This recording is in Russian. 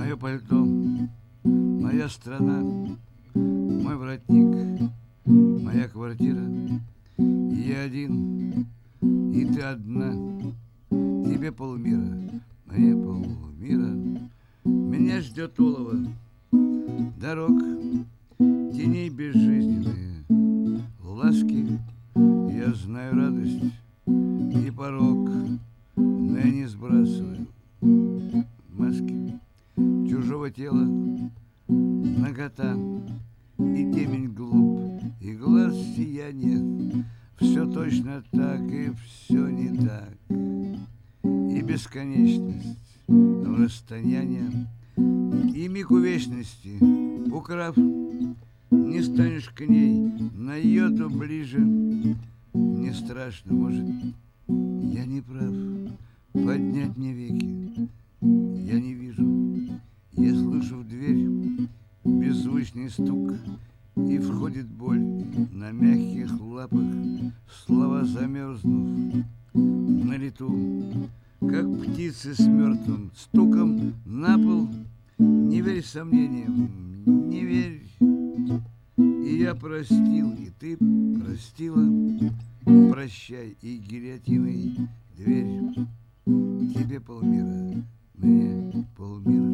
Мое пальто, моя страна, мой воротник, моя квартира. Я один, и ты одна. Тебе полмира, мне полмира. Меня ждет олово дорог, теней безжизненные ласки. Я знаю радость и порог, но я не сбрасываю маски чужого тела, нагота и темень глуп, и глаз сияние. Все точно так, и все не так. И бесконечность расстояния, и миг у вечности, украв, не станешь к ней на йоту ближе. Мне страшно, может, я не прав. Поднять мне веки я не вижу. Я слышу в дверь беззвучный стук, и входит боль на мягких лапах. Слова замерзнув на лету, как птицы с мертвым стуком на пол. Не верь сомнениям, не верь. И я простил, и ты простила. Прощай, и гильотиной дверь. Тебе полмира, мне полмира.